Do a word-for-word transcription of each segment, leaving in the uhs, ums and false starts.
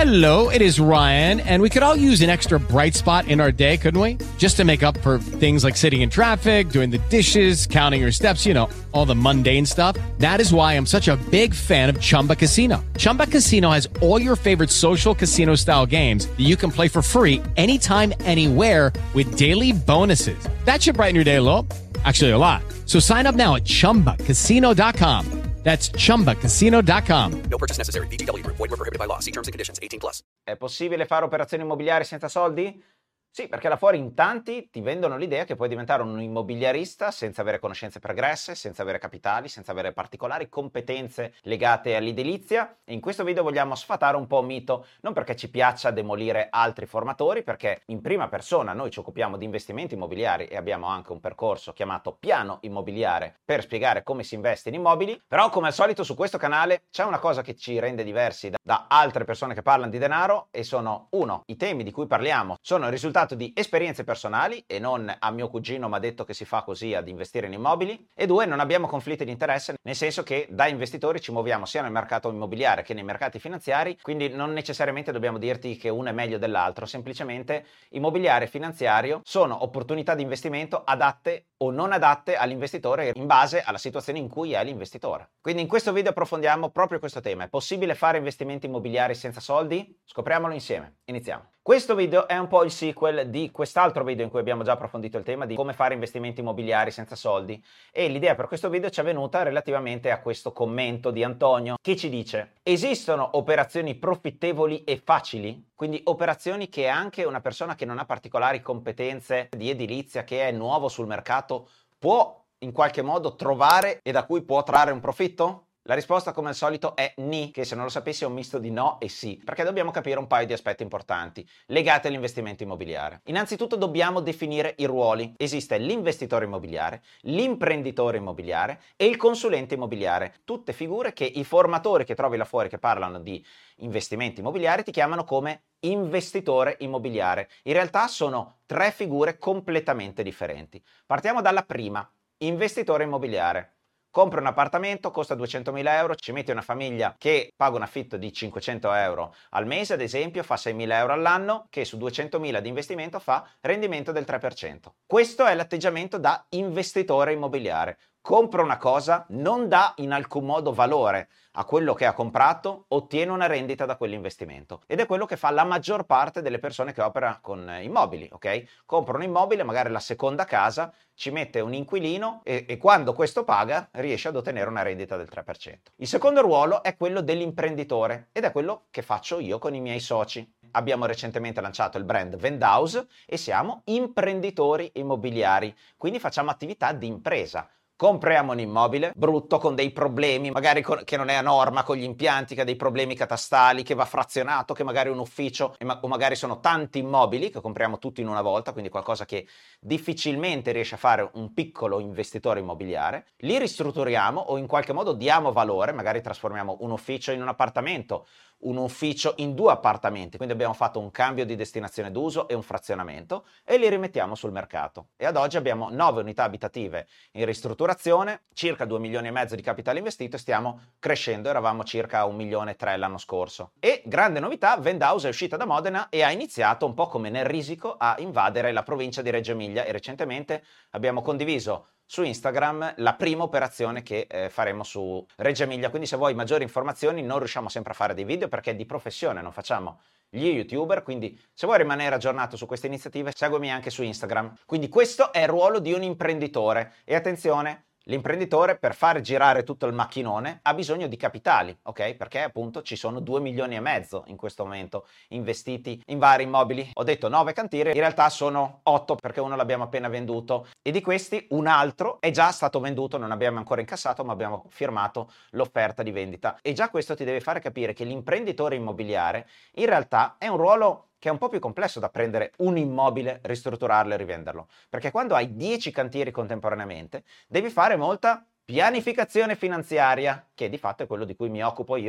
Hello, it is Ryan, and we could all use an extra bright spot in our day, couldn't we? Just to make up for things like sitting in traffic, doing the dishes, counting your steps, you know, all the mundane stuff. That is why I'm such a big fan of Chumba Casino. Chumba Casino has all your favorite social casino-style games that you can play for free anytime, anywhere with daily bonuses. That should brighten your day a little. Actually, a lot. So sign up now at chumba casino dot com. That's chumba casino dot com. No purchase necessary. V G W Group. Void where prohibited by law. See terms and conditions. eighteen plus. È possibile fare operazioni immobiliari senza soldi? Sì, perché là fuori in tanti ti vendono l'idea che puoi diventare un immobiliarista senza avere conoscenze pregresse, senza avere capitali, senza avere particolari competenze legate all'edilizia, e in questo video vogliamo sfatare un po' un mito, non perché ci piaccia demolire altri formatori, perché in prima persona noi ci occupiamo di investimenti immobiliari e abbiamo anche un percorso chiamato Piano Immobiliare per spiegare come si investe in immobili, però come al solito su questo canale c'è una cosa che ci rende diversi da, da altre persone che parlano di denaro, e sono: uno, i temi di cui parliamo sono il risultato di esperienze personali e non a mio cugino mi ha detto che si fa così ad investire in immobili, e due, non abbiamo conflitti di interesse, nel senso che da investitori ci muoviamo sia nel mercato immobiliare che nei mercati finanziari, quindi non necessariamente dobbiamo dirti che uno è meglio dell'altro, semplicemente immobiliare e finanziario sono opportunità di investimento adatte o non adatte all'investitore in base alla situazione in cui è l'investitore. Quindi in questo video approfondiamo proprio questo tema: è possibile fare investimenti immobiliari senza soldi? Scopriamolo insieme, iniziamo. Questo video è un po' il sequel di quest'altro video in cui abbiamo già approfondito il tema di come fare investimenti immobiliari senza soldi, e l'idea per questo video ci è venuta relativamente a questo commento di Antonio che ci dice: esistono operazioni profittevoli e facili? Quindi operazioni che anche una persona che non ha particolari competenze di edilizia, che è nuovo sul mercato, può in qualche modo trovare e da cui può trarre un profitto? La risposta come al solito è ni, che se non lo sapessi è un misto di no e sì, perché dobbiamo capire un paio di aspetti importanti legati all'investimento immobiliare. Innanzitutto dobbiamo definire i ruoli. Esiste l'investitore immobiliare, l'imprenditore immobiliare e il consulente immobiliare, tutte figure che i formatori che trovi là fuori che parlano di investimenti immobiliari ti chiamano come investitore immobiliare. In realtà sono tre figure completamente differenti. Partiamo dalla prima: investitore immobiliare. Compri un appartamento, costa duecentomila euro, ci metti una famiglia che paga un affitto di cinquecento euro al mese, ad esempio, fa seimila euro all'anno, che su duecentomila di investimento fa rendimento del tre per cento. Questo è l'atteggiamento da investitore immobiliare. Compra una cosa, non dà in alcun modo valore a quello che ha comprato, ottiene una rendita da quell'investimento, ed è quello che fa la maggior parte delle persone che opera con immobili, ok? Compra un immobile, magari la seconda casa, ci mette un inquilino e, e quando questo paga riesce ad ottenere una rendita del tre per cento. Il secondo ruolo è quello dell'imprenditore, ed è quello che faccio io con i miei soci. Abbiamo recentemente lanciato il brand Vendhouse e siamo imprenditori immobiliari, quindi facciamo attività di impresa. Compriamo un immobile brutto con dei problemi, magari con, che non è a norma con gli impianti, che ha dei problemi catastali, che va frazionato, che magari è un ufficio, e ma, o magari sono tanti immobili che compriamo tutti in una volta, quindi qualcosa che difficilmente riesce a fare un piccolo investitore immobiliare. Li ristrutturiamo o in qualche modo diamo valore, magari trasformiamo un ufficio in un appartamento, un ufficio in due appartamenti, quindi abbiamo fatto un cambio di destinazione d'uso e un frazionamento, e li rimettiamo sul mercato. E ad oggi abbiamo nove unità abitative in ristrutturazione, circa due milioni e mezzo di capitale investito, e stiamo crescendo, eravamo circa un milione e tre l'anno scorso. E grande novità, Vendhouse è uscita da Modena e ha iniziato un po' come nel risico a invadere la provincia di Reggio Emilia, e recentemente abbiamo condiviso su Instagram la prima operazione che eh, faremo su Reggio Emilia. Quindi se vuoi maggiori informazioni, non riusciamo sempre a fare dei video perché di professione non facciamo gli youtuber, quindi se vuoi rimanere aggiornato su queste iniziative seguimi anche su Instagram. Quindi questo è il ruolo di un imprenditore, e attenzione, l'imprenditore per fare girare tutto il macchinone ha bisogno di capitali, ok? Perché appunto ci sono due milioni e mezzo in questo momento investiti in vari immobili. Ho detto nove cantieri, in realtà sono otto perché uno l'abbiamo appena venduto, e di questi un altro è già stato venduto, non abbiamo ancora incassato ma abbiamo firmato l'offerta di vendita. E già questo ti deve fare capire che l'imprenditore immobiliare in realtà è un ruolo che è un po' più complesso da prendere un immobile, ristrutturarlo e rivenderlo. Perché quando hai dieci cantieri contemporaneamente, devi fare molta pianificazione finanziaria, che di fatto è quello di cui mi occupo io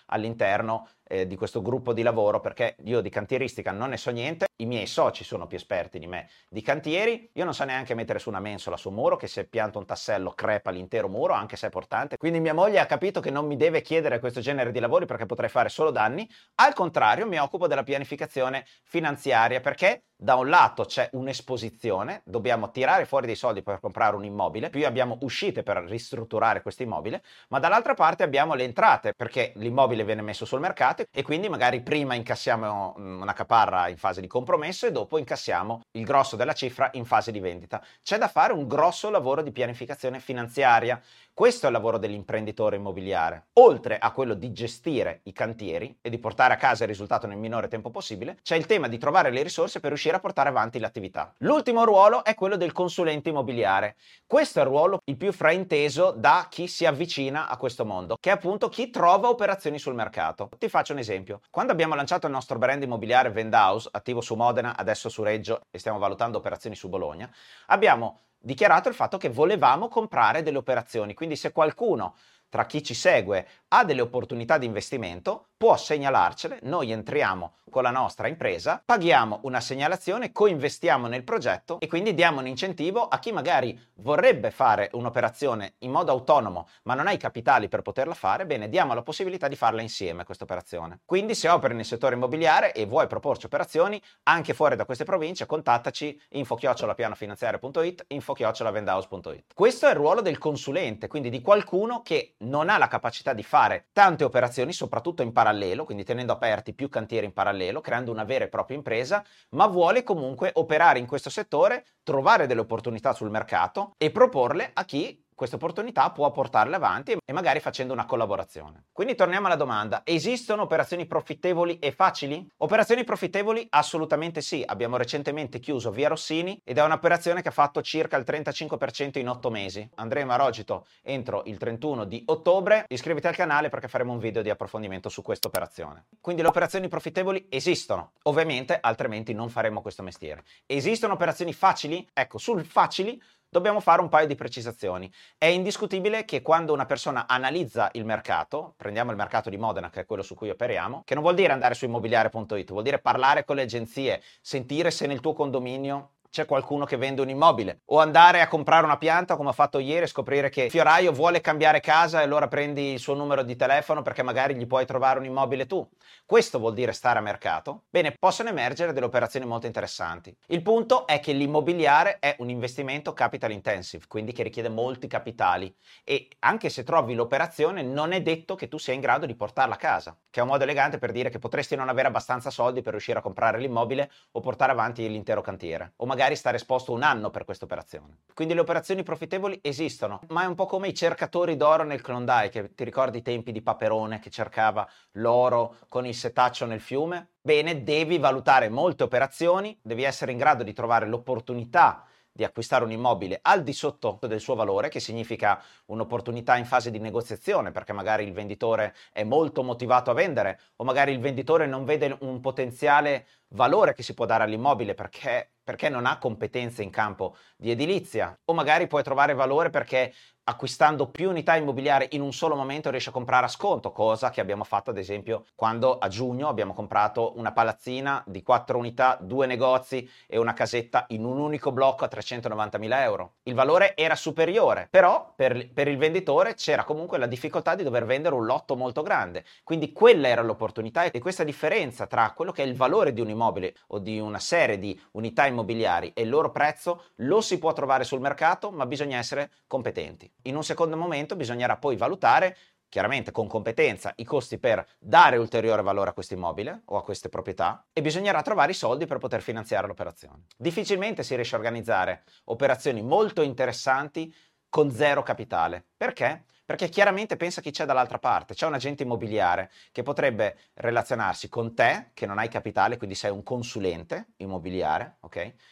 all'interno eh, di questo gruppo di lavoro, perché io di cantieristica non ne so niente, i miei soci sono più esperti di me di cantieri, io non so neanche mettere su una mensola su un muro, che se pianto un tassello crepa l'intero muro, anche se è portante, quindi mia moglie ha capito che non mi deve chiedere questo genere di lavori perché potrei fare solo danni. Al contrario, mi occupo della pianificazione finanziaria, perché da un lato c'è un'esposizione, dobbiamo tirare fuori dei soldi per comprare un immobile, più abbiamo uscite per ristrutturare questo immobile, ma dall'altra parte abbiamo le entrate, perché l'immobile viene messo sul mercato e quindi magari prima incassiamo una caparra in fase di compromesso e dopo incassiamo il grosso della cifra in fase di vendita. C'è da fare un grosso lavoro di pianificazione finanziaria. Questo è il lavoro dell'imprenditore immobiliare. Oltre a quello di gestire i cantieri e di portare a casa il risultato nel minore tempo possibile, c'è il tema di trovare le risorse per riuscire a portare avanti l'attività. L'ultimo ruolo è quello del consulente immobiliare. Questo è il ruolo il più frainteso da chi si avvicina a questo mondo, che è appunto chi trova operazioni sul mercato. Ti faccio un esempio. Quando abbiamo lanciato il nostro brand immobiliare Vendhouse, attivo su Modena, adesso su Reggio e stiamo valutando operazioni su Bologna, abbiamo dichiarato il fatto che volevamo comprare delle operazioni, quindi se qualcuno tra chi ci segue ha delle opportunità di investimento può segnalarcele, noi entriamo con la nostra impresa, paghiamo una segnalazione, coinvestiamo nel progetto e quindi diamo un incentivo a chi magari vorrebbe fare un'operazione in modo autonomo ma non ha i capitali per poterla fare, bene, diamo la possibilità di farla insieme questa operazione. Quindi se operi nel settore immobiliare e vuoi proporci operazioni anche fuori da queste province, contattaci info chiocciola pianofinanziario punto it, info chiocciola vendhouse punto it. Questo è il ruolo del consulente, quindi di qualcuno che non ha la capacità di fare tante operazioni, soprattutto in parallelo, quindi tenendo aperti più cantieri in parallelo, creando una vera e propria impresa, ma vuole comunque operare in questo settore, trovare delle opportunità sul mercato e proporle a chi queste opportunità può portarle avanti e magari facendo una collaborazione. Quindi torniamo alla domanda: esistono operazioni profittevoli e facili? Operazioni profittevoli? Assolutamente sì. Abbiamo recentemente chiuso Via Rossini ed è un'operazione che ha fatto circa il trentacinque per cento in otto mesi. Andremo a Rogito entro il trentuno di ottobre. Iscriviti al canale perché faremo un video di approfondimento su questa operazione. Quindi le operazioni profittevoli esistono. Ovviamente altrimenti non faremo questo mestiere. Esistono operazioni facili? Ecco, sul facili dobbiamo fare un paio di precisazioni. È indiscutibile che quando una persona analizza il mercato, prendiamo il mercato di Modena che è quello su cui operiamo, che non vuol dire andare su immobiliare punto it, vuol dire parlare con le agenzie, sentire se nel tuo condominio c'è qualcuno che vende un immobile, o andare a comprare una pianta come ho fatto ieri e scoprire che il fioraio vuole cambiare casa e allora prendi il suo numero di telefono perché magari gli puoi trovare un immobile tu. Questo vuol dire stare a mercato. Bene, possono emergere delle operazioni molto interessanti. Il punto è che l'immobiliare è un investimento capital intensive, quindi che richiede molti capitali e anche se trovi l'operazione non è detto che tu sia in grado di portarla a casa, che è un modo elegante per dire che potresti non avere abbastanza soldi per riuscire a comprare l'immobile o portare avanti l'intero cantiere, o magari stare esposto un anno per questa operazione. Quindi le operazioni profittevoli esistono, ma è un po' come i cercatori d'oro nel Klondike. Ti ricordi i tempi di Paperone che cercava l'oro con il setaccio nel fiume? Bene, devi valutare molte operazioni, devi essere in grado di trovare l'opportunità di acquistare un immobile al di sotto del suo valore, che significa un'opportunità in fase di negoziazione, perché magari il venditore è molto motivato a vendere, o magari il venditore non vede un potenziale valore che si può dare all'immobile perché, perché non ha competenze in campo di edilizia, o magari puoi trovare valore perché acquistando più unità immobiliari in un solo momento riesci a comprare a sconto, cosa che abbiamo fatto ad esempio quando a giugno abbiamo comprato una palazzina di quattro unità, due negozi e una casetta in un unico blocco a trecentonovantamila euro. Il valore era superiore, però per, per il venditore c'era comunque la difficoltà di dover vendere un lotto molto grande, quindi quella era l'opportunità e questa differenza tra quello che è il valore di un immobile o di una serie di unità immobiliari e il loro prezzo lo si può trovare sul mercato, ma bisogna essere competenti. In un secondo momento bisognerà poi valutare, chiaramente con competenza, i costi per dare ulteriore valore a questo immobile o a queste proprietà e bisognerà trovare i soldi per poter finanziare l'operazione. Difficilmente si riesce a organizzare operazioni molto interessanti con zero capitale. Perché? Perché chiaramente pensa chi c'è dall'altra parte. C'è un agente immobiliare che potrebbe relazionarsi con te, che non hai capitale, quindi sei un consulente immobiliare, ok? E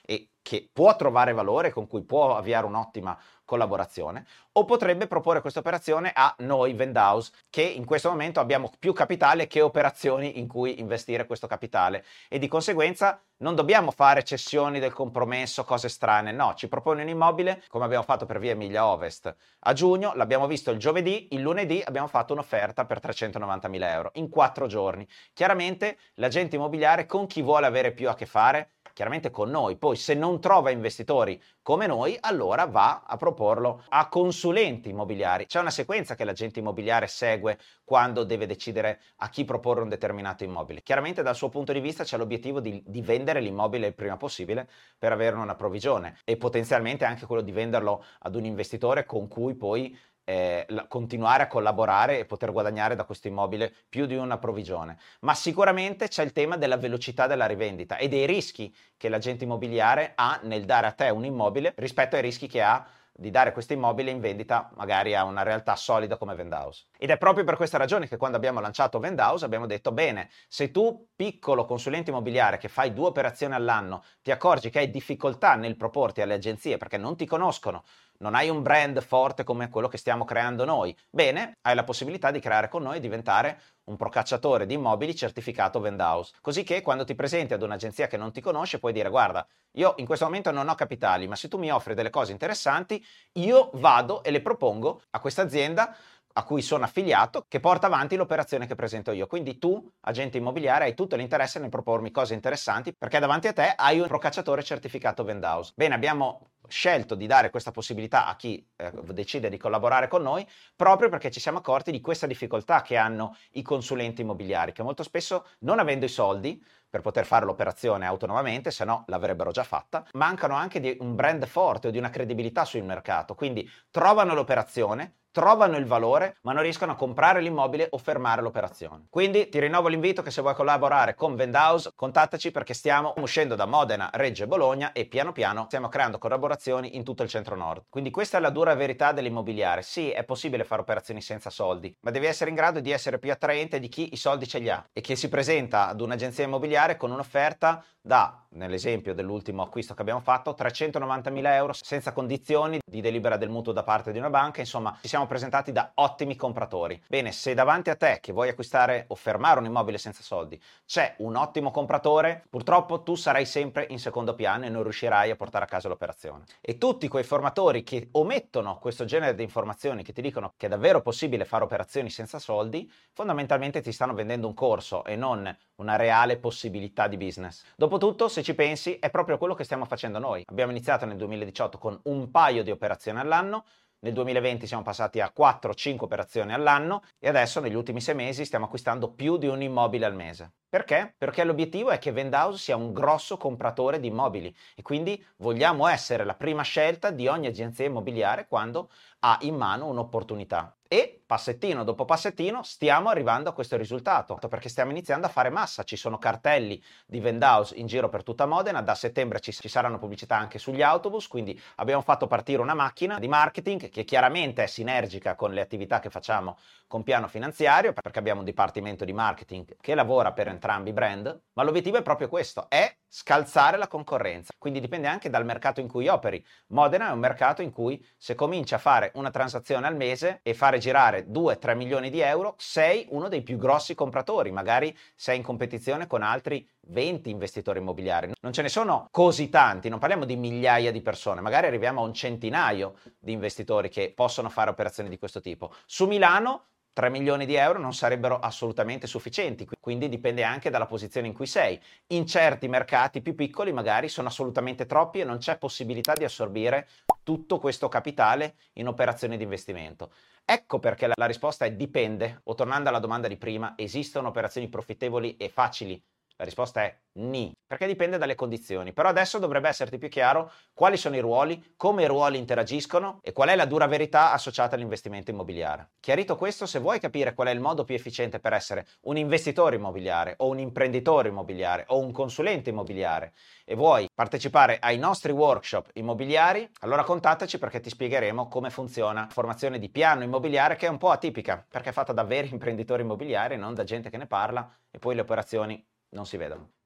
che può trovare valore, con cui può avviare un'ottima collaborazione, o potrebbe proporre questa operazione a noi Vendhouse, che in questo momento abbiamo più capitale che operazioni in cui investire questo capitale, e di conseguenza non dobbiamo fare cessioni del compromesso, cose strane, no, ci propone un immobile come abbiamo fatto per via Emilia Ovest a giugno, l'abbiamo visto il giovedì, il lunedì abbiamo fatto un'offerta per trecentonovantamila euro in quattro giorni. Chiaramente l'agente immobiliare con chi vuole avere più a che fare? Chiaramente con noi. Poi se non trova investitori come noi, allora va a proporlo a consulenti immobiliari. C'è una sequenza che l'agente immobiliare segue quando deve decidere a chi proporre un determinato immobile. Chiaramente dal suo punto di vista c'è l'obiettivo di, di vendere l'immobile il prima possibile per averne una provvigione, e potenzialmente anche quello di venderlo ad un investitore con cui poi Eh, la, continuare a collaborare e poter guadagnare da questo immobile più di una provvigione. Ma sicuramente c'è il tema della velocità della rivendita e dei rischi che l'agente immobiliare ha nel dare a te un immobile rispetto ai rischi che ha di dare questo immobile in vendita magari a una realtà solida come Vendhouse. Ed è proprio per questa ragione che quando abbiamo lanciato Vendhouse abbiamo detto: bene, se tu, piccolo consulente immobiliare che fai due operazioni all'anno, ti accorgi che hai difficoltà nel proporti alle agenzie perché non ti conoscono, non hai un brand forte come quello che stiamo creando noi, bene, hai la possibilità di creare con noi e diventare un procacciatore di immobili certificato Vendhouse, così che quando ti presenti ad un'agenzia che non ti conosce puoi dire: guarda, io in questo momento non ho capitali, ma se tu mi offri delle cose interessanti, io vado e le propongo a questa azienda a cui sono affiliato, che porta avanti l'operazione che presento io. Quindi tu, agente immobiliare, hai tutto l'interesse nel propormi cose interessanti perché davanti a te hai un procacciatore certificato Vendhouse. Bene, abbiamo scelto di dare questa possibilità a chi eh, decide di collaborare con noi proprio perché ci siamo accorti di questa difficoltà che hanno i consulenti immobiliari, che molto spesso, non avendo i soldi per poter fare l'operazione autonomamente, se no l'avrebbero già fatta, mancano anche di un brand forte o di una credibilità sul mercato, quindi trovano l'operazione, trovano il valore, ma non riescono a comprare l'immobile o fermare l'operazione. Quindi ti rinnovo l'invito che se vuoi collaborare con Vendhouse, contattaci perché stiamo uscendo da Modena, Reggio e Bologna e piano piano stiamo creando collaborazioni in tutto il centro-nord. Quindi questa è la dura verità dell'immobiliare. Sì, è possibile fare operazioni senza soldi, ma devi essere in grado di essere più attraente di chi i soldi ce li ha e che si presenta ad un'agenzia immobiliare con un'offerta da, nell'esempio dell'ultimo acquisto che abbiamo fatto, trecentonovantamila euro senza condizioni di delibera del mutuo da parte di una banca. Insomma, ci siamo presentati da ottimi compratori. Bene, se davanti a te che vuoi acquistare o fermare un immobile senza soldi c'è un ottimo compratore, purtroppo tu sarai sempre in secondo piano e non riuscirai a portare a casa l'operazione. E tutti quei formatori che omettono questo genere di informazioni, che ti dicono che è davvero possibile fare operazioni senza soldi, fondamentalmente ti stanno vendendo un corso e non una reale possibilità di business. Dopotutto, se ci pensi, è proprio quello che stiamo facendo noi. Abbiamo iniziato nel duemiladiciotto con un paio di operazioni all'anno, nel duemilaventi siamo passati a quattro cinque operazioni all'anno e adesso negli ultimi sei mesi stiamo acquistando più di un immobile al mese. Perché? Perché l'obiettivo è che Vendhouse sia un grosso compratore di immobili e quindi vogliamo essere la prima scelta di ogni agenzia immobiliare quando ha in mano un'opportunità. E passettino dopo passettino stiamo arrivando a questo risultato perché stiamo iniziando a fare massa. Ci sono cartelli di Vendhouse in giro per tutta Modena, da settembre ci, ci saranno pubblicità anche sugli autobus, quindi abbiamo fatto partire una macchina di marketing che chiaramente è sinergica con le attività che facciamo con piano finanziario, perché abbiamo un dipartimento di marketing che lavora per entrambi i brand, ma l'obiettivo è proprio questo, è scalzare la concorrenza. Quindi dipende anche dal mercato in cui operi. Modena è un mercato in cui se cominci a fare una transazione al mese e fare girare due tre milioni di euro, sei uno dei più grossi compratori, magari sei in competizione con altri venti investitori immobiliari. Non ce ne sono così tanti, non parliamo di migliaia di persone, magari arriviamo a un centinaio di investitori che possono fare operazioni di questo tipo. Su Milano tre milioni di euro non sarebbero assolutamente sufficienti, quindi dipende anche dalla posizione in cui sei. In certi mercati più piccoli magari sono assolutamente troppi e non c'è possibilità di assorbire tutto questo capitale in operazioni di investimento. Ecco perché la, la risposta è dipende, o tornando alla domanda di prima, esistono operazioni profittevoli e facili? La risposta è ni, perché dipende dalle condizioni. Però adesso dovrebbe esserti più chiaro quali sono i ruoli, come i ruoli interagiscono e qual è la dura verità associata all'investimento immobiliare. Chiarito questo, se vuoi capire qual è il modo più efficiente per essere un investitore immobiliare o un imprenditore immobiliare o un consulente immobiliare e vuoi partecipare ai nostri workshop immobiliari, allora contattaci perché ti spiegheremo come funziona la formazione di piano immobiliare, che è un po' atipica perché è fatta da veri imprenditori immobiliari, non da gente che ne parla e poi le operazioni non si vedono.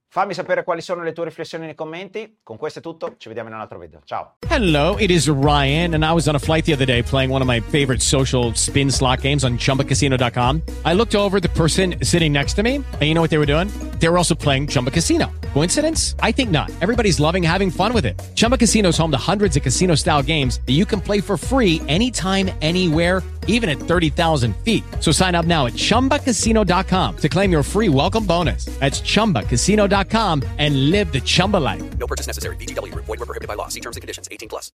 Fammi sapere quali sono le tue riflessioni nei commenti. Con questo è tutto, ci vediamo in un altro video. Ciao. Hello, it is Ryan, and I was on a flight the other day playing one of my favorite social spin slot games on chumba casino dot com. I looked over at the person sitting next to me, and you know what they were doing? They were also playing Chumba Casino. Coincidence? I think not. Everybody's loving having fun with it. Chumba Casino is home to hundreds of casino-style games that you can play for free anytime, anywhere, even at thirty thousand feet. So sign up now at chumba casino dot com to claim your free welcome bonus. That's chumba casino dot com and live the Chumba life. No purchase necessary. V G W. Void where prohibited by law. See terms and conditions. eighteen plus.